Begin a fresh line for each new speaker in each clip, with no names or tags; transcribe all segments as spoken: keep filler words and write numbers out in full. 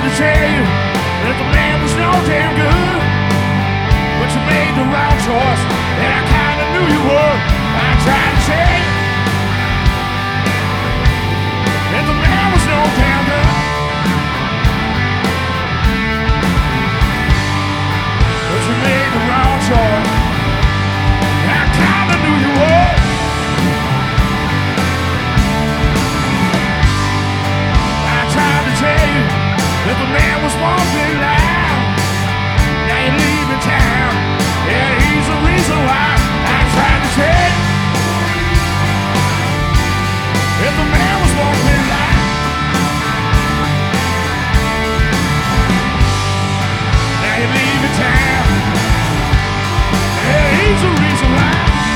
to tell you that the man was no damn good, but you made the right choice, and I kinda knew you would. I tried to tell you that the man was no damn good, but you made the wrong choice, and I kinda knew you would. I tried to tell you that the man was one big lie. Now you're leaving town, and he's the reason why. I tried to tell you that the man was one big lie. Now you're leaving town, and he's the reason why.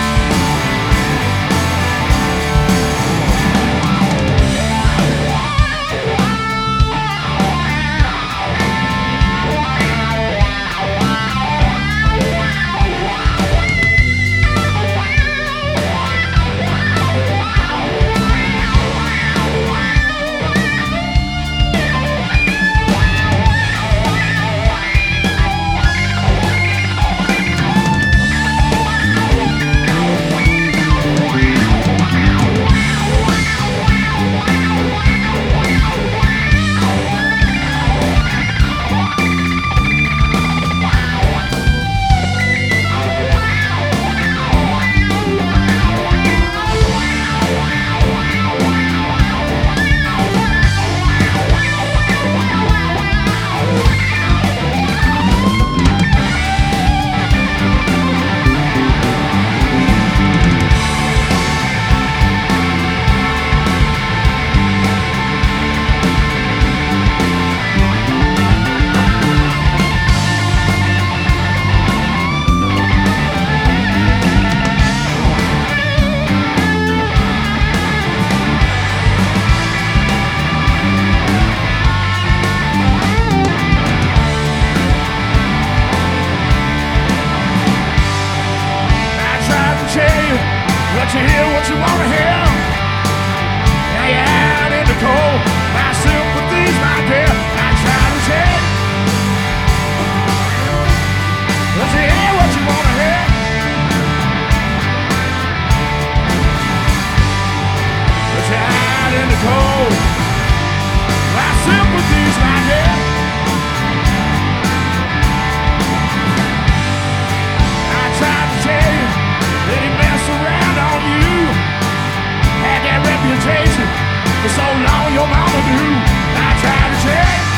Let you hear what you wanna hear. Now you're out in the cold. My sympathy's right there. I try to tell you. Let you hear what you wanna hear. But you're out in the cold. My sympathy's right there. I tried to tell you that he messed around on you. Had that reputation for so long your mama knew. I tried to tell you